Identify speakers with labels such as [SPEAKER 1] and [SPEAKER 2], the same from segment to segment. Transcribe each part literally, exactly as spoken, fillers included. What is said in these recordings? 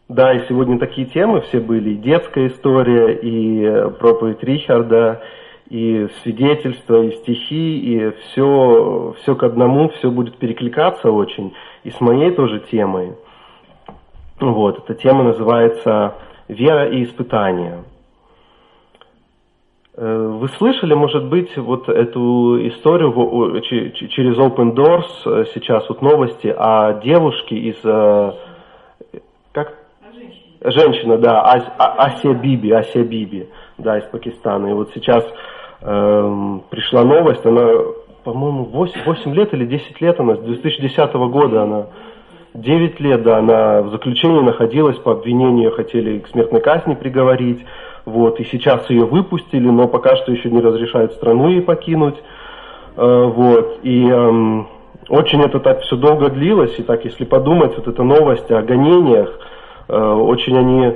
[SPEAKER 1] Да, и сегодня такие темы все были, и детская история, и проповедь Рихарда, и свидетельства, и стихи, и все, все к одному, все будет перекликаться очень, и с моей тоже темой. Вот, эта тема называется «Вера и испытания». Вы слышали, может быть, вот эту историю через Open Doors, сейчас вот новости о девушке из... Как? Женщина. Женщина, да, Асия Биби, Асия Биби, да, из Пакистана. И вот сейчас э, пришла новость, она, по-моему, восемь лет или десять лет, она с две тысячи десятого года, она девять лет, да, она в заключении находилась, по обвинению хотели к смертной казни приговорить. Вот, и сейчас ее выпустили, но пока что еще не разрешают страну ей покинуть. Э, вот, и э, очень это так все долго длилось, и так, если подумать, вот эта новость о гонениях, э, очень они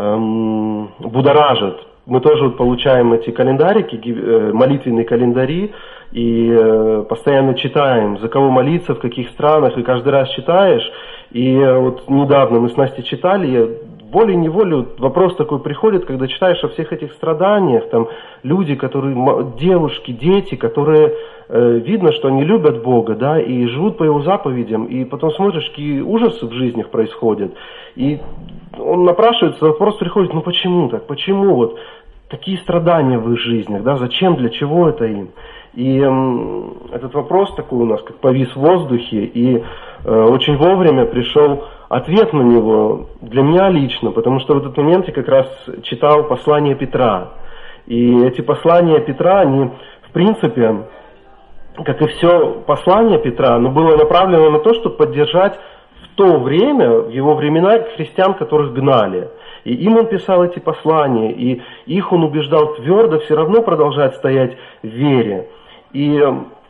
[SPEAKER 1] э, будоражат. Мы тоже вот получаем эти календарики, э, молитвенные календари, и э, постоянно читаем, за кого молиться, в каких странах, и каждый раз читаешь. И э, вот недавно мы с Настей читали, волей-неволей вопрос такой приходит, когда читаешь о всех этих страданиях, там люди, которые, девушки, дети, которые, э, видно, что они любят Бога, да, и живут по Его заповедям, и потом смотришь, какие ужасы в жизнях происходят, и он напрашивается, вопрос приходит, ну почему так, почему вот такие страдания в их жизнях, да, зачем, для чего это им? И э, этот вопрос такой у нас как повис в воздухе, и э, очень вовремя пришел ответ на него для меня лично, потому что в этот момент я как раз читал послание Петра. И эти послания Петра, они, в принципе, как и все послание Петра, оно было направлено на то, чтобы поддержать в то время, в его времена, христиан, которых гнали. И им он писал эти послания, и их он убеждал твердо все равно продолжать стоять в вере. И,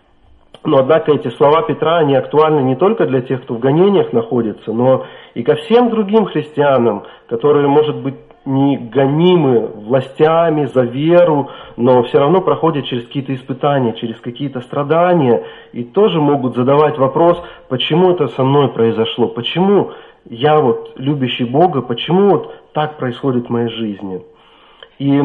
[SPEAKER 1] но, однако, эти слова Петра, они актуальны не только для тех, кто в гонениях находится, но и ко всем другим христианам, которые, может быть, не гонимы властями за веру, но все равно проходят через какие-то испытания, через какие-то страдания, и тоже могут задавать вопрос, почему это со мной произошло, почему я вот любящий Бога, почему вот так происходит в моей жизни. И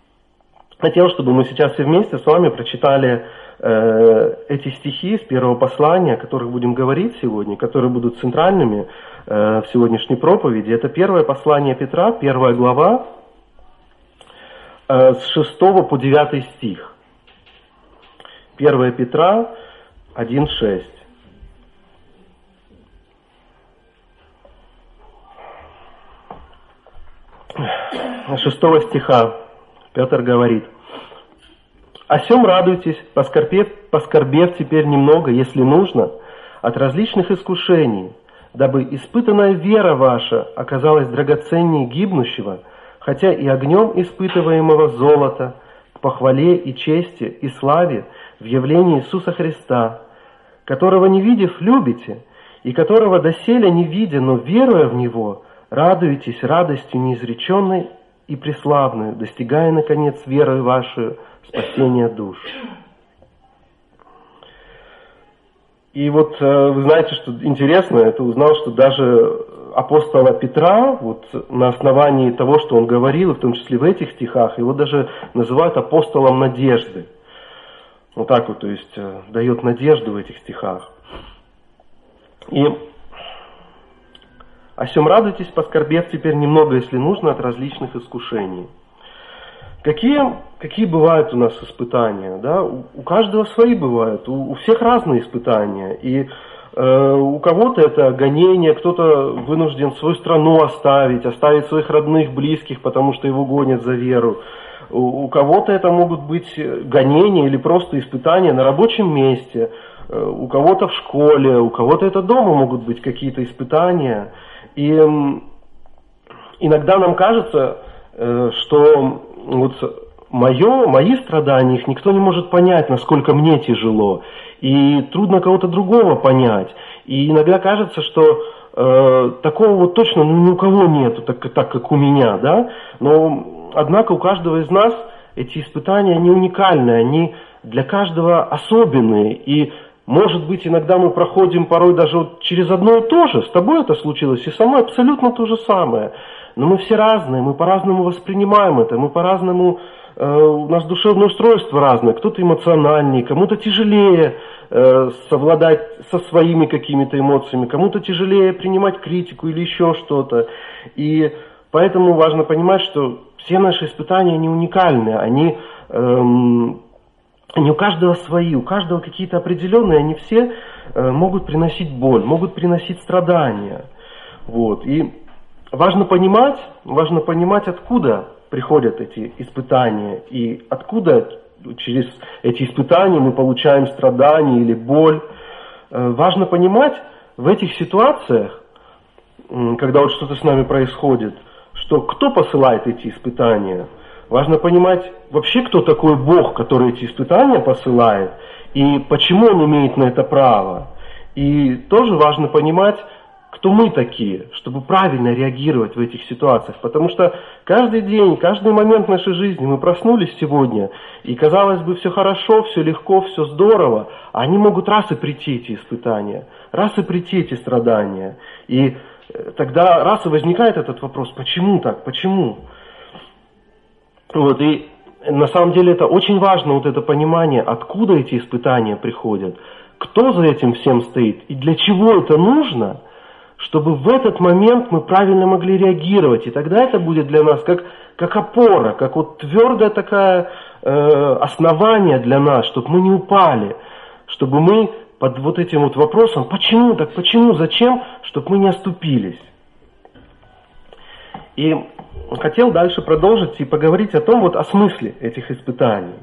[SPEAKER 1] хотел, чтобы мы сейчас все вместе с вами прочитали э, эти стихи из первого послания, о которых будем говорить сегодня, которые будут центральными э, в сегодняшней проповеди. Это первое послание Петра, первая глава, э, с шестого по девятый стих. первое Петра один шесть. Шестого стиха Петр говорит: «О сем радуйтесь, поскорбев, поскорбев теперь немного, если нужно, от различных искушений, дабы испытанная вера ваша оказалась драгоценнее гибнущего, хотя и огнем испытываемого золота, к похвале и чести и славе в явлении Иисуса Христа, которого не видев любите, и которого доселе не видя, но веруя в Него, радуетесь радостью неизреченной и преславную, достигая, наконец, верою вашей спасения душ». И вот вы знаете, что интересно, это узнал, что даже апостола Петра, вот на основании того, что он говорил, в том числе в этих стихах, его даже называют апостолом надежды. Вот так вот, то есть дает надежду в этих стихах. И «О сем радуйтесь, поскорбев теперь немного, если нужно, от различных искушений». Какие, какие бывают у нас испытания? Да? У, у каждого свои бывают, у, у всех разные испытания. И э, у кого-то это гонение, кто-то вынужден свою страну оставить, оставить своих родных, близких, потому что его гонят за веру. У, у кого-то это могут быть гонения или просто испытания на рабочем месте, э, у кого-то в школе, у кого-то это дома могут быть какие-то испытания. И иногда нам кажется, что вот мое, мои страдания, их никто не может понять, насколько мне тяжело. И трудно кого-то другого понять. И иногда кажется, что э, такого вот точно ну, ни у кого нету, так, так как у меня. Да? Но, однако, у каждого из нас эти испытания, они уникальные, они для каждого особенные. И может быть, иногда мы проходим порой даже вот через одно и то же. С тобой это случилось, и со мной абсолютно то же самое. Но мы все разные, мы по-разному воспринимаем это, мы по-разному, э, у нас душевное устройство разное. Кто-то эмоциональнее, кому-то тяжелее э, совладать со своими какими-то эмоциями, кому-то тяжелее принимать критику или еще что-то. И поэтому важно понимать, что все наши испытания, они уникальны, они... Эм, Они у каждого свои, у каждого какие-то определенные, они все э, могут приносить боль, могут приносить страдания. Вот. И важно понимать, важно понимать, откуда приходят эти испытания, и откуда через эти испытания мы получаем страдания или боль. Э, важно понимать в этих ситуациях, э, когда вот что-то с нами происходит, что кто посылает эти испытания. Важно понимать вообще, кто такой Бог, который эти испытания посылает, и почему Он имеет на это право. И тоже важно понимать, кто мы такие, чтобы правильно реагировать в этих ситуациях. Потому что каждый день, каждый момент нашей жизни мы проснулись сегодня, и казалось бы, все хорошо, все легко, все здорово, а они могут раз и прийти, эти испытания, раз и прийти эти страдания. И тогда раз и возникает этот вопрос, почему так, почему? Вот, и на самом деле это очень важно, вот это понимание, откуда эти испытания приходят, кто за этим всем стоит и для чего это нужно, чтобы в этот момент мы правильно могли реагировать. И тогда это будет для нас как, как опора, как вот твердое такое э, основание для нас, чтобы мы не упали, чтобы мы под вот этим вот вопросом, почему так, почему, зачем, чтобы мы не оступились. И хотел дальше продолжить и поговорить о том, вот о смысле этих испытаний.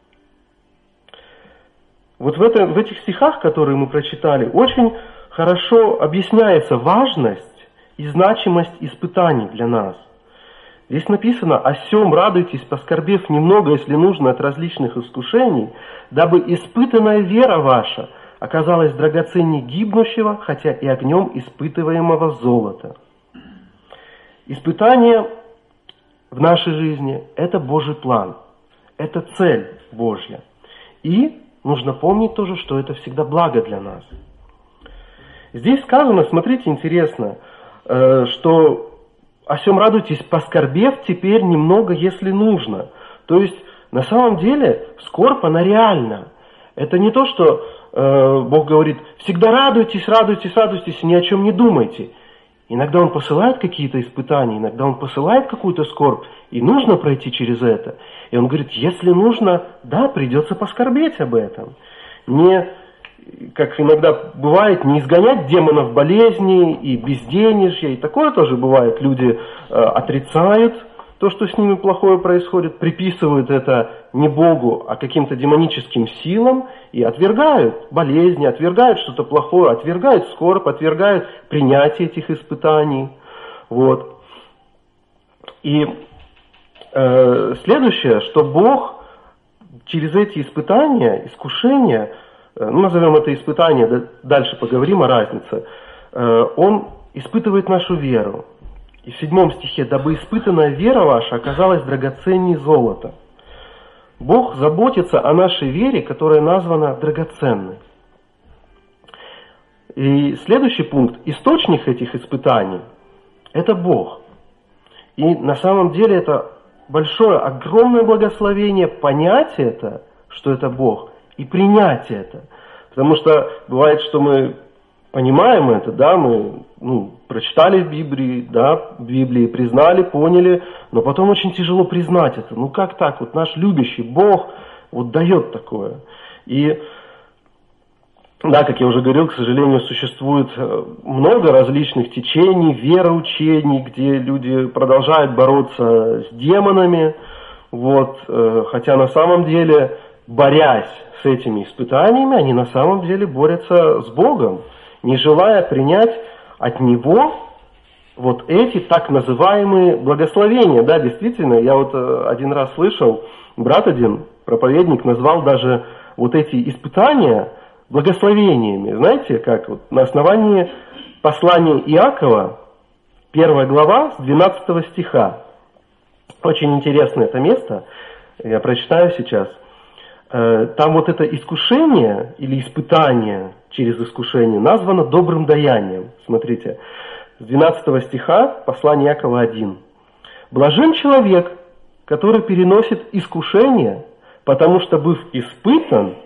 [SPEAKER 1] Вот в, это, в этих стихах, которые мы прочитали, очень хорошо объясняется важность и значимость испытаний для нас. Здесь написано: «О сем радуйтесь, поскорбев немного, если нужно, от различных искушений, дабы испытанная вера ваша оказалась драгоценней гибнущего, хотя и огнем испытываемого золота». Испытания в нашей жизни – это Божий план, это цель Божья. И нужно помнить тоже, что это всегда благо для нас. Здесь сказано, смотрите, интересно, что «о сем радуйтесь, поскорбев теперь немного, если нужно». То есть, на самом деле, скорбь, она реальна. Это не то, что э, Бог говорит, всегда радуйтесь, радуйтесь, радуйтесь, и ни о чем не думайте. Иногда Он посылает какие-то испытания, иногда Он посылает какую-то скорбь, и нужно пройти через это. И Он говорит, если нужно, да, придется поскорбеть об этом. Не, как иногда бывает, не изгонять демонов болезни и безденежья, и такое тоже бывает. Люди э, отрицают то, что с ними плохое происходит, приписывают это не Богу, а каким-то демоническим силам и отвергают болезни, отвергают что-то плохое, отвергают скорбь, отвергают принятие этих испытаний. Вот. И э, следующее, что Бог через эти испытания, искушения, э, ну, назовем это испытание, да, дальше поговорим о разнице, э, Он испытывает нашу веру. И в седьмом стихе, «Дабы испытанная вера ваша оказалась драгоценней золота». Бог заботится о нашей вере, которая названа драгоценной. И следующий пункт, источник этих испытаний – это Бог. И на самом деле это большое, огромное благословение понять это, что это Бог, и принять это. Потому что бывает, что мы понимаем это, да, мы ну, прочитали в Библии, да, в Библии, признали, поняли, но потом очень тяжело признать это. Ну как так? Вот наш любящий Бог вот дает такое. И да, как я уже говорил, к сожалению, существует много различных течений, вероучений, где люди продолжают бороться с демонами, вот, хотя на самом деле, борясь с этими испытаниями, они на самом деле борются с Богом, не желая принять от Него вот эти так называемые благословения. Да, действительно, я вот один раз слышал, брат один, проповедник, назвал даже вот эти испытания благословениями. Знаете, как вот на основании послания Иакова, первая глава, с двенадцатого стиха. Очень интересно это место, я прочитаю сейчас. там вот это искушение или испытание через искушение названо добрым даянием. Смотрите, с двенадцатого стиха послания Иакова один. «Блажен человек, который переносит искушение, потому что, быв испытан,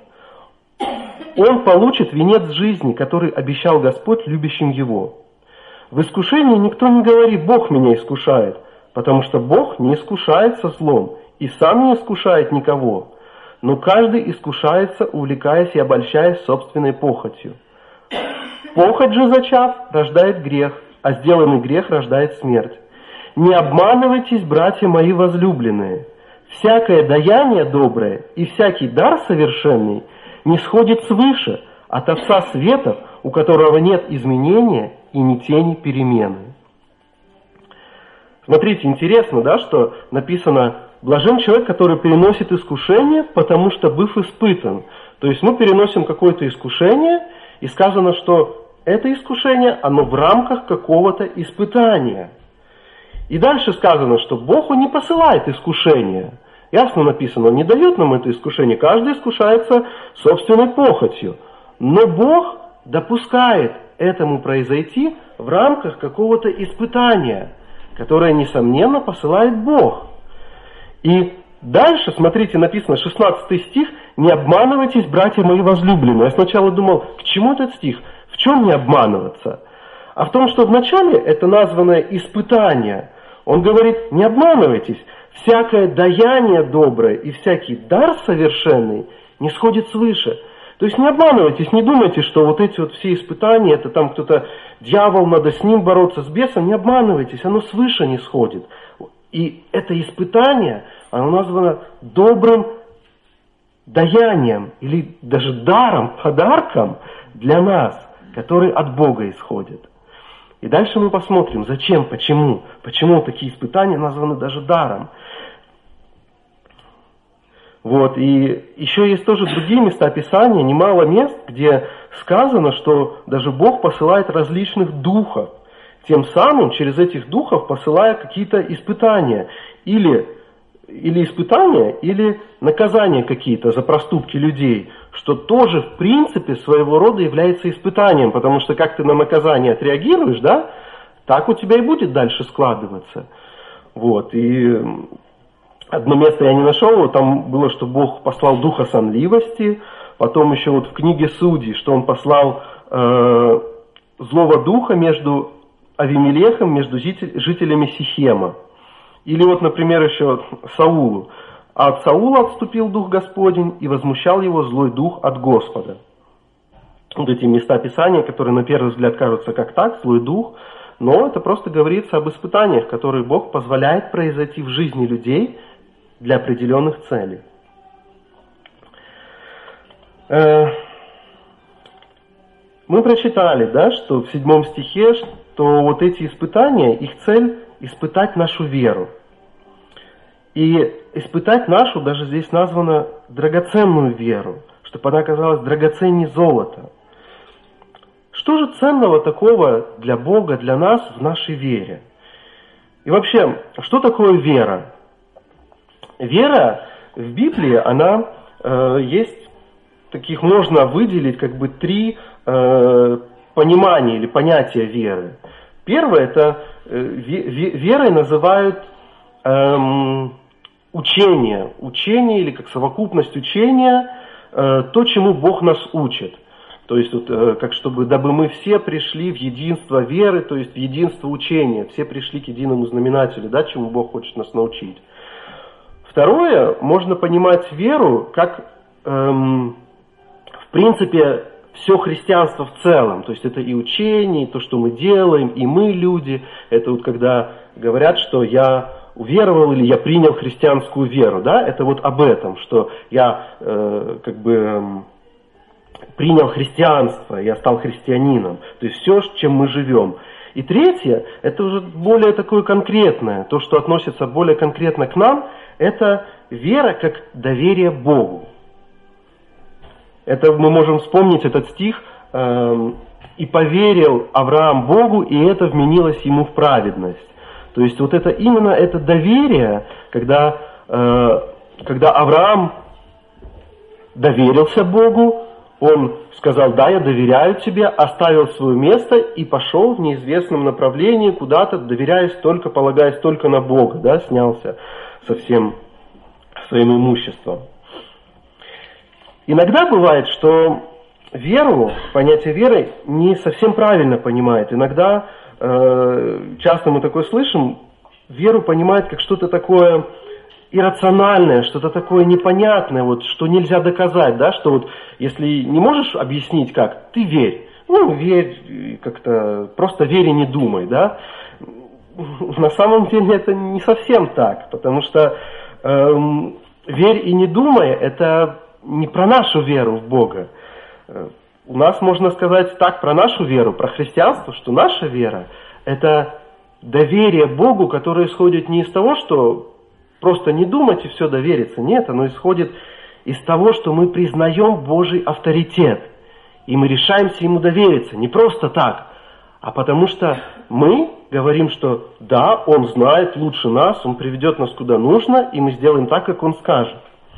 [SPEAKER 1] он получит венец жизни, который обещал Господь любящим его. В искушении никто не говорит: Бог меня искушает, потому что Бог не искушается злом и сам не искушает никого. Но каждый искушается, увлекаясь и обольщаясь собственной похотью. Похоть же, зачав, рождает грех, а сделанный грех рождает смерть. Не обманывайтесь, братья мои возлюбленные. Всякое даяние доброе и всякий дар совершенный не сходит свыше от Отца светов, у которого нет изменения и ни тени перемены». Смотрите, интересно, да, что написано: «Блажен человек, который переносит искушение, потому что, быв испытан». То есть мы переносим какое-то искушение, и сказано, что это искушение, оно в рамках какого-то испытания. И дальше сказано, что Бог, Он не посылает искушения. Ясно написано, Он не дает нам это искушение. Каждый искушается собственной похотью. Но Бог допускает этому произойти в рамках какого-то испытания, которое, несомненно, посылает Бог. И дальше, смотрите, написано, шестнадцатый стих: «Не обманывайтесь, братья мои возлюбленные». Я сначала думал, к чему этот стих? В чем не обманываться? А в том, что вначале это названное испытание. Он говорит: не обманывайтесь, всякое даяние доброе и всякий дар совершенный не сходит свыше. То есть не обманывайтесь, не думайте, что вот эти вот все испытания, это там кто-то, дьявол, надо с ним бороться, с бесом. Не обманывайтесь, оно свыше не сходит. И это испытание, оно названо добрым даянием или даже даром, подарком для нас, который от Бога исходит. И дальше мы посмотрим, зачем, почему, почему такие испытания названы даже даром. Вот, и еще есть тоже другие места Писания, немало мест, где сказано, что даже Бог посылает различных духов, тем самым через этих духов посылая какие-то испытания, или, или испытания, или наказания какие-то за проступки людей, что тоже в принципе своего рода является испытанием, потому что как ты на наказание отреагируешь, да, так у тебя и будет дальше складываться. Вот, и одно место я не нашел, там было, что Бог послал духа сонливости, потом еще вот в книге Судей, что Он послал э, злого духа между Авимелехом, между жителями Сихема. Или вот, например, еще Саулу. А от Саула отступил дух Господень, и возмущал его злой дух от Господа. Вот эти места Писания, которые на первый взгляд кажутся как так, злой дух, но это просто говорится об испытаниях, которые Бог позволяет произойти в жизни людей для определенных целей. Мы прочитали, да, что в седьмом стихе, что вот эти испытания, их цель – испытать нашу веру. И испытать нашу, даже здесь названо, драгоценную веру, чтобы она оказалась драгоценней золота. Что же ценного такого для Бога, для нас в нашей вере? И вообще, что такое вера? Вера в Библии, она э, есть, таких можно выделить как бы три э, понимания или понятия веры. Первое, это э, верой называют эм, учение, учение или как совокупность учения, э, то, чему Бог нас учит. То есть, вот, э, как чтобы, дабы мы все пришли в единство веры, то есть в единство учения, все пришли к единому знаменателю, да, чему Бог хочет нас научить. Второе, можно понимать веру как, эм, в принципе, все христианство в целом. То есть это и учение, и то, что мы делаем, и мы люди. Это вот когда говорят, что я уверовал или я принял христианскую веру. Да? Это вот об этом, что я э, как бы э, принял христианство, я стал христианином. То есть все, чем мы живем. И третье, это уже более такое конкретное, то, что относится более конкретно к нам, это вера как доверие Богу. Это мы можем вспомнить этот стих, э, «И поверил Авраам Богу, и это вменилось ему в праведность». То есть вот это именно это доверие, когда, э, когда Авраам доверился Богу, он сказал: да, я доверяю тебе, оставил свое место и пошел в неизвестном направлении куда-то, доверяясь только, полагаясь только на Бога, да, снялся со всем своим имуществом. Иногда бывает, что веру, понятие веры не совсем правильно понимает. Иногда, э, часто мы такое слышим, веру понимают как что-то такое иррациональное, что-то такое непонятное, вот, что нельзя доказать, да, что вот если не можешь объяснить как, ты верь, ну верь, как-то просто верь и не думай, да. На самом деле это не совсем так, потому что эм, верь и не думай, это не про нашу веру в Бога. У нас можно сказать так про нашу веру, про христианство, что наша вера это доверие Богу, которое исходит не из того, что просто не думать и все довериться. Нет, оно исходит из того, что мы признаем Божий авторитет. И мы решаемся Ему довериться. Не просто так, а потому что мы говорим, что да, Он знает лучше нас, Он приведет нас куда нужно, и мы сделаем так, как Он скажет.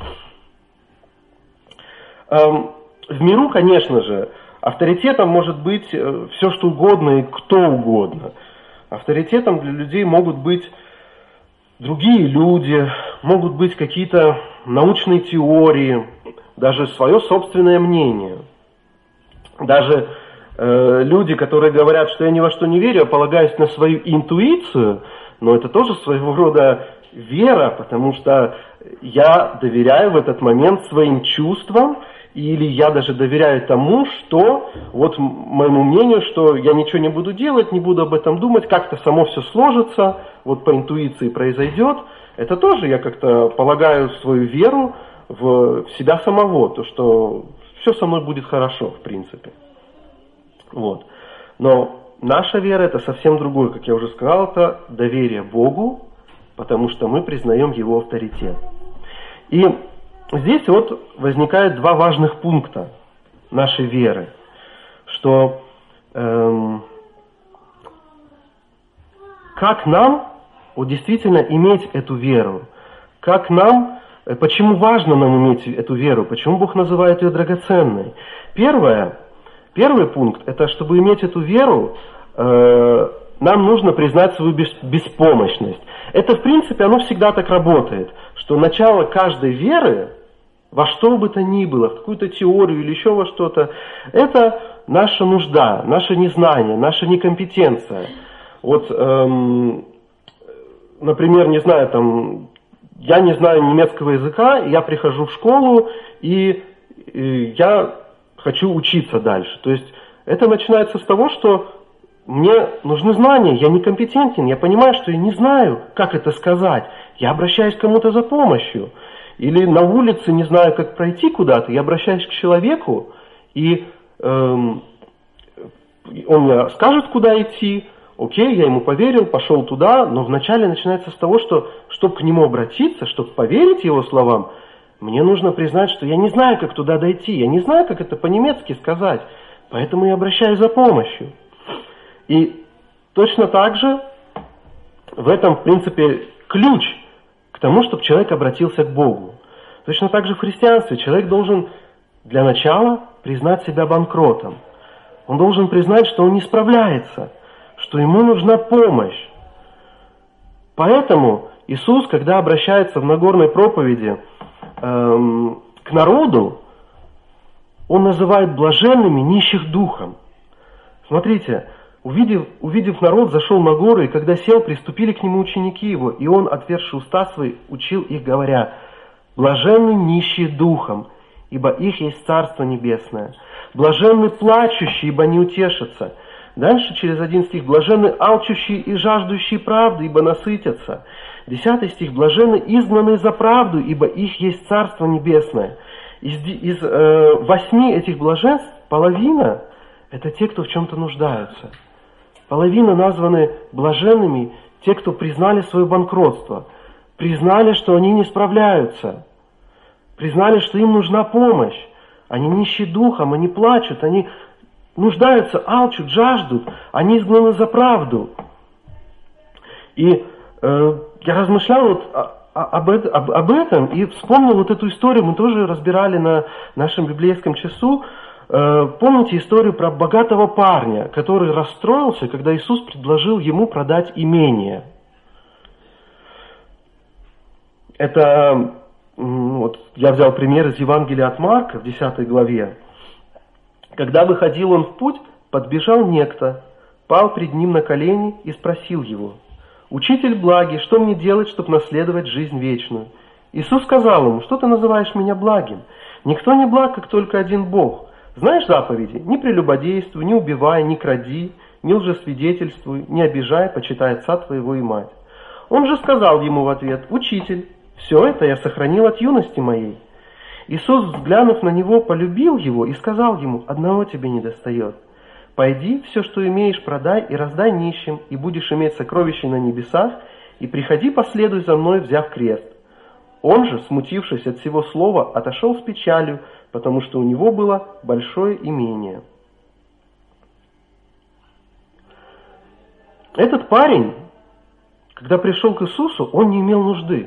[SPEAKER 1] В миру, конечно же, авторитетом может быть все, что угодно и кто угодно. Авторитетом для людей могут быть другие люди, могут быть какие-то научные теории, даже свое собственное мнение. Даже э, люди, которые говорят, что я ни во что не верю, а полагаюсь на свою интуицию, но это тоже своего рода вера, потому что я доверяю в этот момент своим чувствам, или я даже доверяю тому, что, вот моему мнению, что я ничего не буду делать, не буду об этом думать, как-то само все сложится, вот по интуиции произойдет. Это тоже я как-то полагаю свою веру в себя самого, то, что все со мной будет хорошо, в принципе. Вот. Но наша вера это совсем другое, как я уже сказал, это доверие Богу, потому что мы признаем Его авторитет. И здесь вот возникают два важных пункта нашей веры, что эм, как нам вот действительно иметь эту веру, как нам, почему важно нам иметь эту веру, почему Бог называет ее драгоценной. Первое, первый пункт, это чтобы иметь эту веру, э, нам нужно признать свою беспомощность. Это, в принципе, оно всегда так работает, что начало каждой веры, во что бы то ни было, в какую-то теорию или еще во что-то, это наша нужда, наше незнание, наша некомпетенция. Вот, эм, например, не знаю, там, я не знаю немецкого языка, и я прихожу в школу, и, и я хочу учиться дальше. То есть это начинается с того, что мне нужны знания, я некомпетентен, я понимаю, что я не знаю, как это сказать. Я обращаюсь к кому-то за помощью. Или на улице не знаю, как пройти куда-то, я обращаюсь к человеку, и эм, он мне скажет, куда идти. Окей, я ему поверил, пошел туда, но вначале начинается с того, что, чтобы к нему обратиться, чтобы поверить его словам, мне нужно признать, что я не знаю, как туда дойти, я не знаю, как это по-немецки сказать, поэтому я обращаюсь за помощью. И точно так же в этом, в принципе, ключ к тому, чтобы человек обратился к Богу. Точно так же в христианстве человек должен для начала признать себя банкротом. Он должен признать, что он не справляется, что ему нужна помощь. Поэтому Иисус, когда обращается в Нагорной проповеди эм, к народу, Он называет блаженными нищих духом. Смотрите, увидев, увидев народ, зашел на гору, и когда сел, приступили к нему ученики его, и он, отверши уста свои, учил их, говоря: блаженны нищие духом, ибо их есть Царство Небесное. Блаженны плачущие, ибо не утешатся. Дальше через один стих: блаженны алчущие и жаждущие правды, ибо насытятся. Десятый стих: блаженны изгнанные за правду, ибо их есть Царство Небесное. Из, из э, восьми этих блаженств половина – это те, кто в чем-то нуждаются. Половина названы блаженными те, кто признали свое банкротство, признали, что они не справляются, признали, что им нужна помощь. Они нищие духом, они плачут, они нуждаются, алчут, жаждут, они изгнаны за правду. И э, я размышлял вот о, об, об, об этом и вспомнил вот эту историю, мы тоже разбирали на нашем библейском часу. Помните историю про богатого парня, который расстроился, когда Иисус предложил ему продать имение? Это, вот, я взял пример из Евангелия от Марка в десятой главе. Когда выходил он в путь, подбежал некто, пал пред ним на колени и спросил его: «Учитель благий, что мне делать, чтобы наследовать жизнь вечную?» Иисус сказал ему: «Что ты называешь меня благим? Никто не благ, как только один Бог. Знаешь заповеди? Не прелюбодействуй, не убивай, не кради, не лжесвидетельствуй, не обижай, почитай отца твоего и мать». Он же сказал ему в ответ: «Учитель, все это я сохранил от юности моей». Иисус, взглянув на него, полюбил его и сказал ему: «Одного тебе недостает. Пойди, все, что имеешь, продай и раздай нищим, и будешь иметь сокровища на небесах, и приходи, последуй за мной, взяв крест». Он же, смутившись от всего слова, отошел с печалью, потому что у него было большое имение. Этот парень, когда пришел к Иисусу, он не имел нужды.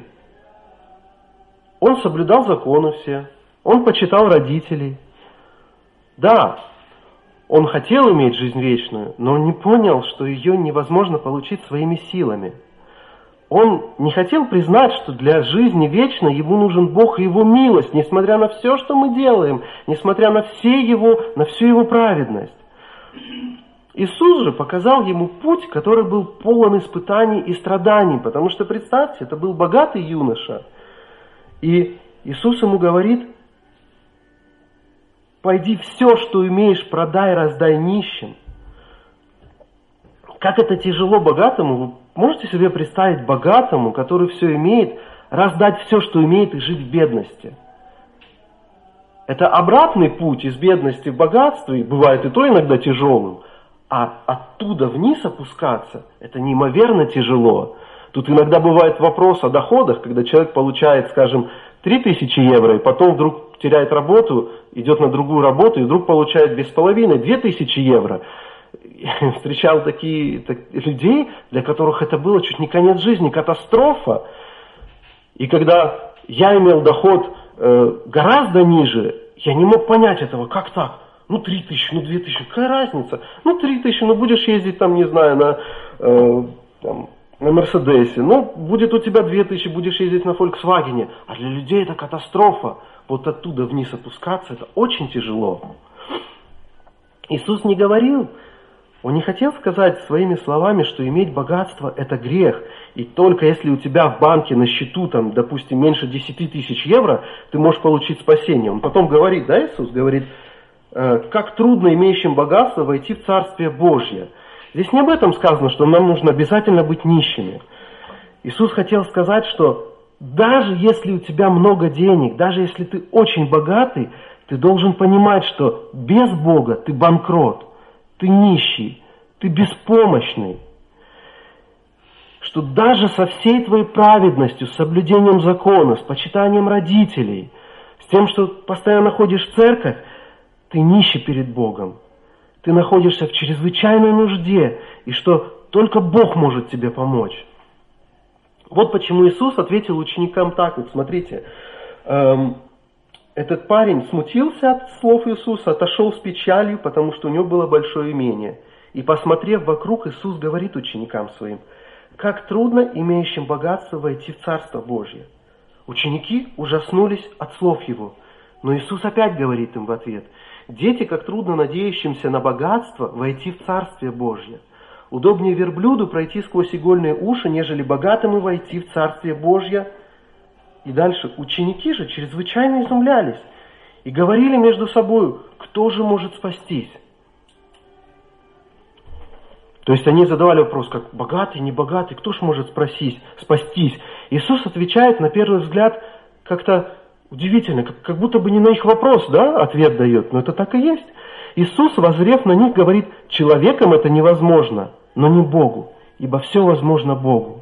[SPEAKER 1] Он соблюдал законы все, он почитал родителей. Да, он хотел иметь жизнь вечную, но он не понял, что ее невозможно получить своими силами. Он не хотел признать, что для жизни вечной ему нужен Бог и Его милость, несмотря на все, что мы делаем, несмотря на, все его, на всю Его праведность. Иисус же показал ему путь, который был полон испытаний и страданий, потому что, представьте, это был богатый юноша. И Иисус ему говорит: «Пойди, все, что имеешь, продай, раздай нищим». Как это тяжело богатому. Вы можете себе представить богатому, который все имеет, раздать все, что имеет, и жить в бедности? Это обратный путь из бедности в богатство, и бывает и то иногда тяжелым. А оттуда вниз опускаться, это неимоверно тяжело. Тут иногда бывает вопрос о доходах, когда человек получает, скажем, три тысячи евро, и потом вдруг теряет работу, идет на другую работу, и вдруг получает две с половиной, две тысячи евро. Я встречал такие так, людей, для которых это было чуть не конец жизни, катастрофа. И когда я имел доход э, гораздо ниже, я не мог понять этого, как так? Ну, три тысячи, ну, две тысячи, какая разница? Ну, три тысячи, ну, будешь ездить там, не знаю, на, э, там, на Мерседесе. Ну, будет у тебя две тысячи, будешь ездить на Фольксвагене. А для людей это катастрофа. Вот оттуда вниз опускаться, это очень тяжело. Иисус не говорил, Он не хотел сказать своими словами, что иметь богатство – это грех. И только если у тебя в банке на счету, там, допустим, меньше десяти тысяч евро, ты можешь получить спасение. Он потом говорит, да, Иисус говорит, как трудно имеющим богатство войти в Царствие Божье. Здесь не об этом сказано, что нам нужно обязательно быть нищими. Иисус хотел сказать, что даже если у тебя много денег, даже если ты очень богатый, ты должен понимать, что без Бога ты банкрот, ты нищий, ты беспомощный. Что даже со всей твоей праведностью, с соблюдением закона, с почитанием родителей, с тем, что постоянно ходишь в церковь, ты нищий перед Богом. Ты находишься в чрезвычайной нужде, и что только Бог может тебе помочь. Вот почему Иисус ответил ученикам так. Вот смотрите, эм, этот парень смутился от слов Иисуса, отошел с печалью, потому что у него было большое имение. И посмотрев вокруг, Иисус говорит ученикам своим: как трудно имеющим богатство войти в Царство Божье. Ученики ужаснулись от слов Его. Но Иисус опять говорит им в ответ: дети, как трудно надеющимся на богатство войти в Царствие Божье. Удобнее верблюду пройти сквозь игольные уши, нежели богатому войти в Царствие Божье. И дальше ученики же чрезвычайно изумлялись и говорили между собой: кто же может спастись? То есть они задавали вопрос, как богатый, не богатый, кто же может спросить, спастись? Иисус отвечает, на первый взгляд, как-то удивительно, как, как будто бы не на их вопрос, да, ответ дает, но это так и есть. Иисус, воззрев на них, говорит: человеком это невозможно, но не Богу, ибо все возможно Богу.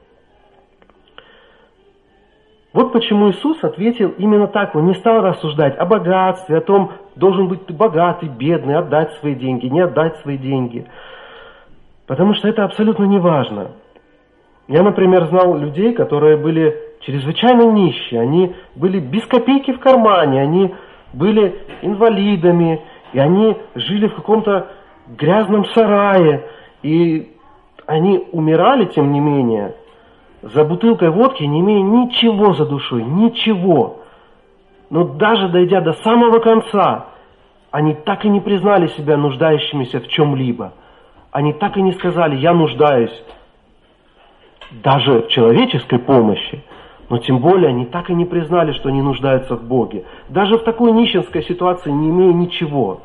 [SPEAKER 1] Вот почему Иисус ответил именно так. Он не стал рассуждать о богатстве, о том, должен быть ты богатый, бедный, отдать свои деньги, не отдать свои деньги. Потому что это абсолютно не важно. Я, например, знал людей, которые были чрезвычайно нищие, они были без копейки в кармане, они были инвалидами, и они жили в каком-то грязном сарае, и они умирали, тем не менее, за бутылкой водки, не имея ничего за душой, ничего. Но даже дойдя до самого конца, они так и не признали себя нуждающимися в чем-либо. Они так и не сказали: я нуждаюсь даже в человеческой помощи, но тем более они так и не признали, что они нуждаются в Боге. Даже в такой нищенской ситуации, не имея ничего.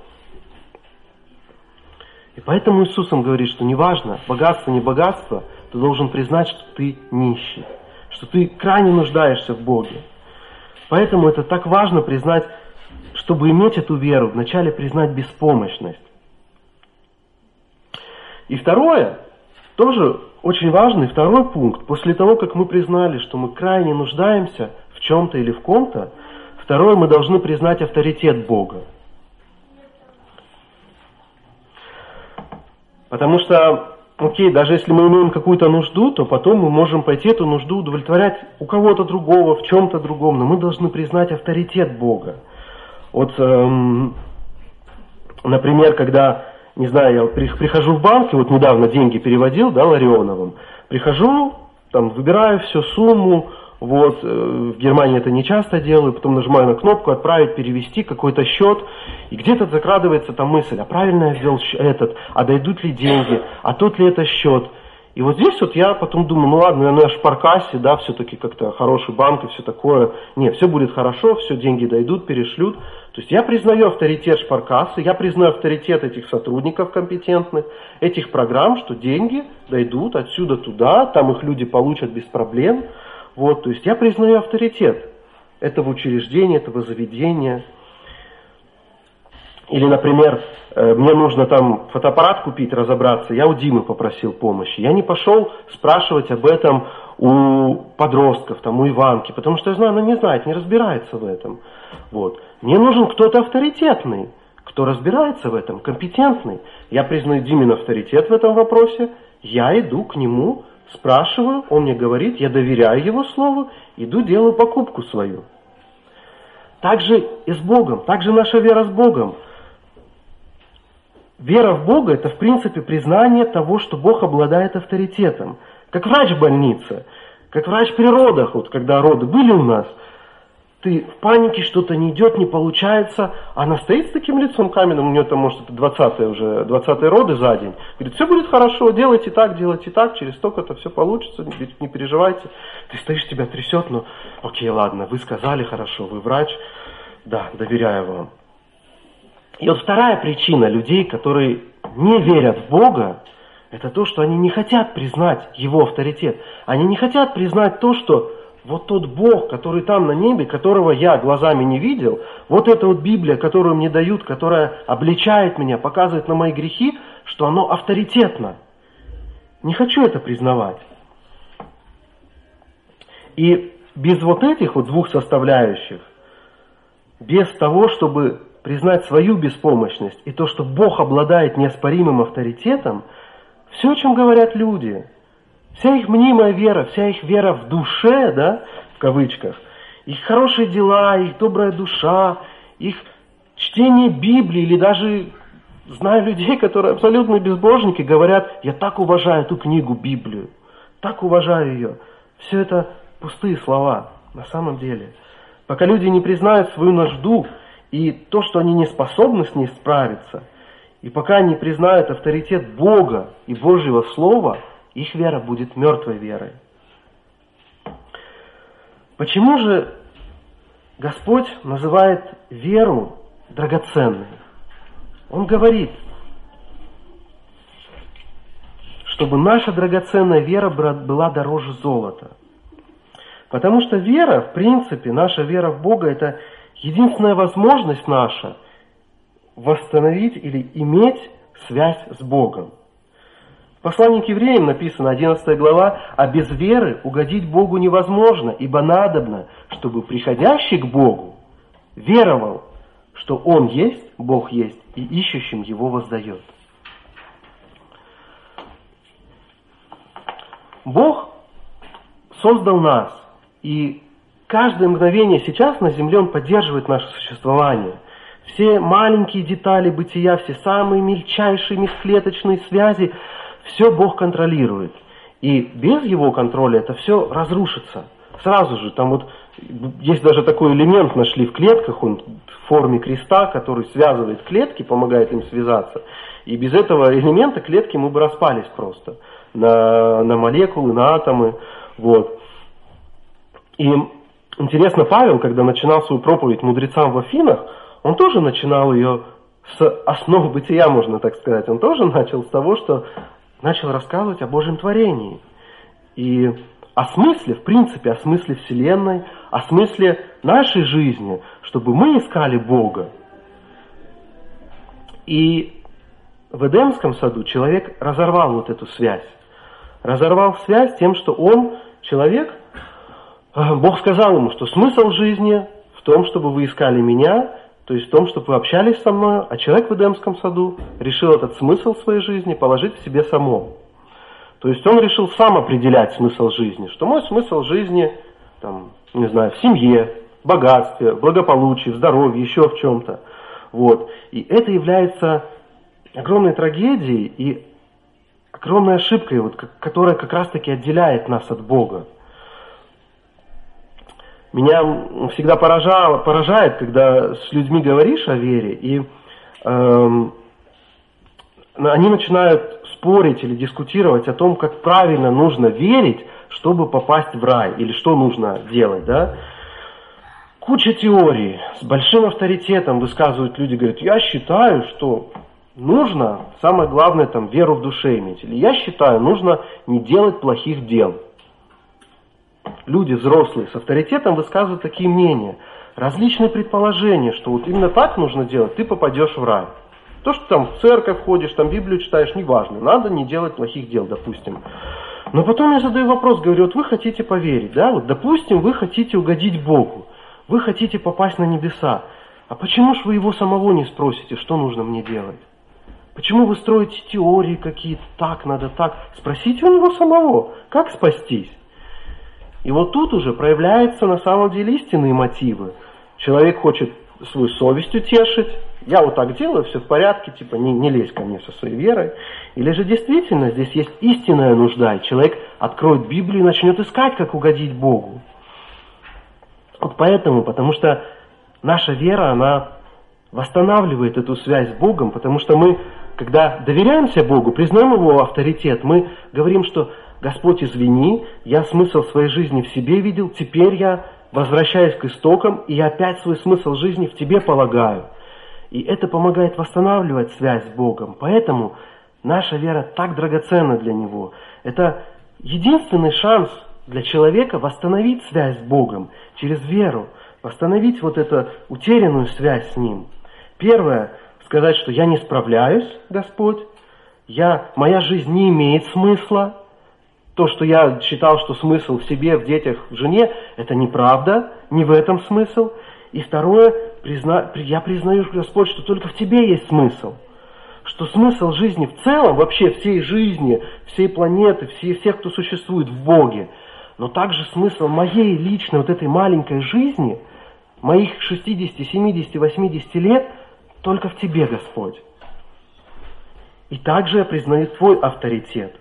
[SPEAKER 1] И поэтому Иисус им говорит, что неважно, богатство, не богатство, ты должен признать, что ты нищий, что ты крайне нуждаешься в Боге. Поэтому это так важно признать, чтобы иметь эту веру, вначале признать беспомощность. И второе, тоже очень важный второй пункт. После того, как мы признали, что мы крайне нуждаемся в чем-то или в ком-то, второе, мы должны признать авторитет Бога. Потому что, окей, даже если мы имеем какую-то нужду, то потом мы можем пойти эту нужду удовлетворять у кого-то другого, в чем-то другом, но мы должны признать авторитет Бога. Вот, эм, например, когда, не знаю, я прихожу в банк, и вот недавно деньги переводил, да, Ларионовым, прихожу, там, выбираю всю сумму, вот, э, в Германии это не часто делаю, потом нажимаю на кнопку «Отправить, перевести», какой-то счет, и где-то закрадывается там мысль: а правильно я ввел этот, а дойдут ли деньги, а тот ли это счет. И вот здесь вот я потом думаю: ну ладно, я в Шпаркассе, да, все-таки как-то хороший банк и все такое. Не, все будет хорошо, все, деньги дойдут, перешлют. То есть я признаю авторитет Шпаркассы, я признаю авторитет этих сотрудников компетентных, этих программ, что деньги дойдут отсюда туда, там их люди получат без проблем. Вот, то есть я признаю авторитет этого учреждения, этого заведения. Или, например, мне нужно там фотоаппарат купить, разобраться, я у Димы попросил помощи. Я не пошел спрашивать об этом у подростков, там, у Иванки, потому что я знаю, она не знает, не разбирается в этом. Вот. Мне нужен кто-то авторитетный, кто разбирается в этом, компетентный. Я признаю Димин авторитет в этом вопросе, я иду к нему, спрашиваю, он мне говорит, я доверяю его слову, иду, делаю покупку свою. Так же и с Богом, так же наша вера с Богом. Вера в Бога – это, в принципе, признание того, что Бог обладает авторитетом. Как врач в больнице, как врач при родах, вот когда роды были у нас, ты в панике, что-то не идет, не получается, а она стоит с таким лицом каменным, у нее там, может, это двадцатые уже, двадцатые роды за день. Говорит: все будет хорошо, делайте так, делайте так, через столько-то все получится, не переживайте. Ты стоишь, тебя трясет, но окей, ладно, вы сказали хорошо, вы врач, да, доверяю вам. И вот вторая причина людей, которые не верят в Бога, это то, что они не хотят признать Его авторитет. Они не хотят признать то, что вот тот Бог, который там на небе, которого я глазами не видел, вот эта вот Библия, которую мне дают, которая обличает меня, показывает на мои грехи, что оно авторитетно. Не хочу это признавать. И без вот этих вот двух составляющих, без того, чтобы признать свою беспомощность и то, что Бог обладает неоспоримым авторитетом, все, о чем говорят люди, вся их мнимая вера, вся их вера в душе, да, в кавычках, их хорошие дела, их добрая душа, их чтение Библии, или даже знаю людей, которые абсолютно безбожники, говорят: я так уважаю эту книгу, Библию, так уважаю ее. Все это пустые слова на самом деле. Пока люди не признают свою нужду и то, что они не способны с ней справиться, и пока не признают авторитет Бога и Божьего Слова, их вера будет мертвой верой. Почему же Господь называет веру драгоценной? Он говорит, чтобы наша драгоценная вера была дороже золота. Потому что вера, в принципе, наша вера в Бога, это единственная возможность наша восстановить или иметь связь с Богом. В послании к евреям написано, одиннадцатая глава: «А без веры угодить Богу невозможно, ибо надобно, чтобы приходящий к Богу веровал, что Он есть, Бог есть, и ищущим Его воздает». Бог создал нас И каждое мгновение сейчас на земле Он поддерживает наше существование. Все маленькие детали бытия, все самые мельчайшие межклеточные связи, все Бог контролирует. И без Его контроля это все разрушится. Сразу же, там вот есть даже такой элемент, нашли в клетках, он в форме креста, который связывает клетки, помогает им связаться. И без этого элемента клетки мы бы распались просто на, на молекулы, на атомы. Вот. И интересно, Павел, когда начинал свою проповедь мудрецам в Афинах, он тоже начинал ее с основ бытия, можно так сказать. Он тоже начал с того, что начал рассказывать о Божьем творении. И о смысле, в принципе, о смысле Вселенной, о смысле нашей жизни, чтобы мы искали Бога. И в Эдемском саду человек разорвал вот эту связь. Разорвал связь тем, что он, человек, Бог сказал ему, что смысл жизни в том, чтобы вы искали меня, то есть в том, чтобы вы общались со мной, а человек в Эдемском саду решил этот смысл своей жизни положить в себе самому. То есть он решил сам определять смысл жизни, что мой смысл жизни, там, не знаю, в семье, в богатстве, в благополучии, в здоровье, еще в чем-то. Вот. И это является огромной трагедией и огромной ошибкой, вот, которая как раз-таки отделяет нас от Бога. Меня всегда поражало, поражает, когда с людьми говоришь о вере, и эм, они начинают спорить или дискутировать о том, как правильно нужно верить, чтобы попасть в рай, или что нужно делать, да. Куча теорий, с большим авторитетом высказывают люди, говорят, я считаю, что нужно, самое главное, там, веру в душе иметь, или я считаю, нужно не делать плохих дел. Люди взрослые с авторитетом высказывают такие мнения, различные предположения, что вот именно так нужно делать, ты попадешь в рай. То, что там в церковь ходишь, там Библию читаешь, неважно, надо не делать плохих дел, допустим. Но потом я задаю вопрос, говорю, вот вы хотите поверить, да, вот допустим, вы хотите угодить Богу, вы хотите попасть на небеса, а почему ж вы его самого не спросите, что нужно мне делать? Почему вы строите теории какие-то, так надо, так? Спросите у него самого, как спастись? И вот тут уже проявляются на самом деле истинные мотивы. Человек хочет свою совесть утешить, я вот так делаю, все в порядке, типа не, не лезь ко мне со своей верой. Или же действительно здесь есть истинная нужда, и человек откроет Библию и начнет искать, как угодить Богу. Вот поэтому, потому что наша вера, она восстанавливает эту связь с Богом, потому что мы, когда доверяемся Богу, признаем Его авторитет, мы говорим, что Господь, извини, я смысл своей жизни в себе видел, теперь я возвращаюсь к истокам, и я опять свой смысл жизни в Тебе полагаю. И это помогает восстанавливать связь с Богом. Поэтому наша вера так драгоценна для Него. Это единственный шанс для человека восстановить связь с Богом через веру, восстановить вот эту утерянную связь с Ним. Первое, сказать, что я не справляюсь, Господь, я, моя жизнь не имеет смысла. То, что я считал, что смысл в себе, в детях, в жене, это неправда, не в этом смысл. И второе, призна... я признаю, Господь, что только в Тебе есть смысл. Что смысл жизни в целом, вообще всей жизни, всей планеты, всей, всех, кто существует в Боге. Но также смысл моей личной вот этой маленькой жизни, моих шестидесяти, семидесяти, восьмидесяти лет, только в Тебе, Господь. И также я признаю Твой авторитет.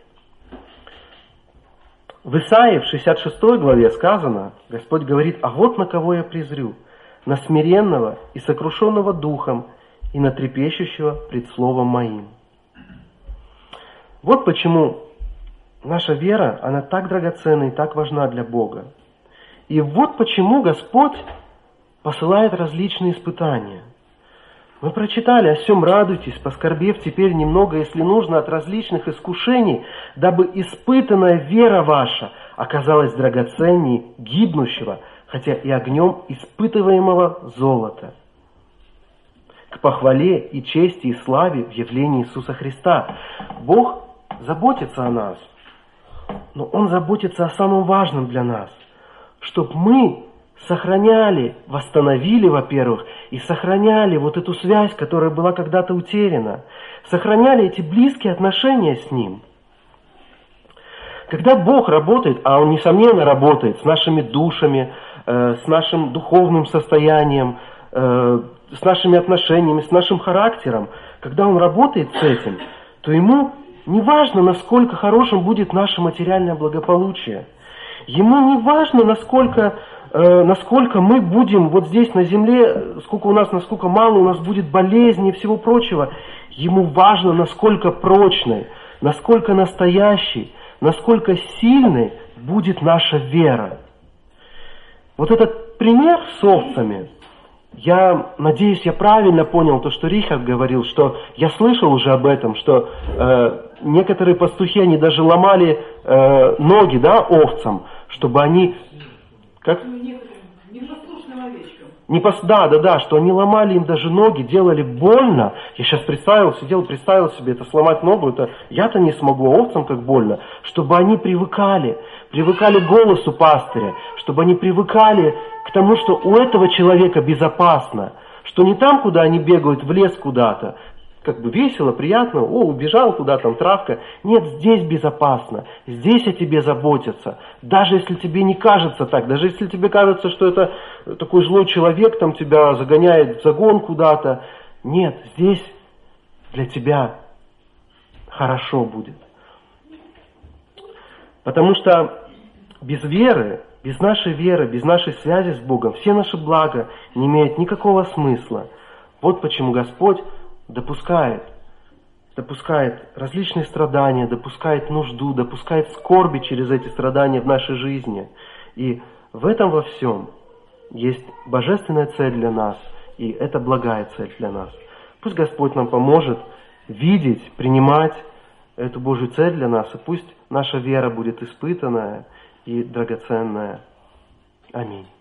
[SPEAKER 1] В Исаии в шестьдесят шестой главе сказано, Господь говорит, а вот на кого я презрю, на смиренного и сокрушенного духом, и на трепещущего пред словом моим. Вот почему наша вера, она так драгоценна и так важна для Бога. И вот почему Господь посылает различные испытания. Мы прочитали, о сем радуйтесь, поскорбев теперь немного, если нужно, от различных искушений, дабы испытанная вера ваша оказалась драгоценней гибнущего, хотя и огнем испытываемого золота, к похвале и чести и славе в явлении Иисуса Христа. Бог заботится о нас, но Он заботится о самом важном для нас, чтобы мы сохраняли, восстановили, во-первых, и сохраняли вот эту связь, которая была когда-то утеряна. Сохраняли эти близкие отношения с Ним. Когда Бог работает, а Он, несомненно, работает с нашими душами, э, с нашим духовным состоянием, э, с нашими отношениями, с нашим характером, когда Он работает с этим, то Ему не важно, насколько хорошим будет наше материальное благополучие. Ему не важно, насколько, э, насколько мы будем вот здесь на земле, сколько у нас, насколько мало у нас будет болезней и всего прочего. Ему важно, насколько прочной, насколько настоящей, насколько сильной будет наша вера. Вот этот пример с овцами, я надеюсь, я правильно понял то, что Рихард говорил, что я слышал уже об этом, что э, некоторые пастухи, они даже ломали э, ноги, да, овцам, чтобы они... Как?
[SPEAKER 2] Непослушным овечкам.
[SPEAKER 1] Не пос... Да, да, да, что они ломали им даже ноги, делали больно. Я сейчас представил, сидел, представил себе это, сломать ногу, это я-то не смогу, а овцам как больно. Чтобы они привыкали, привыкали к голосу пастыря, чтобы они привыкали к тому, что у этого человека безопасно, что не там, куда они бегают, в лес куда-то, как бы весело, приятно, о, убежал туда, там травка. Нет, здесь безопасно, здесь о тебе заботятся. Даже если тебе не кажется так, даже если тебе кажется, что это такой злой человек, там тебя загоняет в загон куда-то. Нет, здесь для тебя хорошо будет. Потому что без веры, без нашей веры, без нашей связи с Богом, все наши блага не имеют никакого смысла. Вот почему Господь допускает, допускает различные страдания, допускает нужду, допускает скорби через эти страдания в нашей жизни. И в этом во всем есть божественная цель для нас, и это благая цель для нас. Пусть Господь нам поможет видеть, принимать эту Божью цель для нас, и пусть наша вера будет испытанная и драгоценная. Аминь.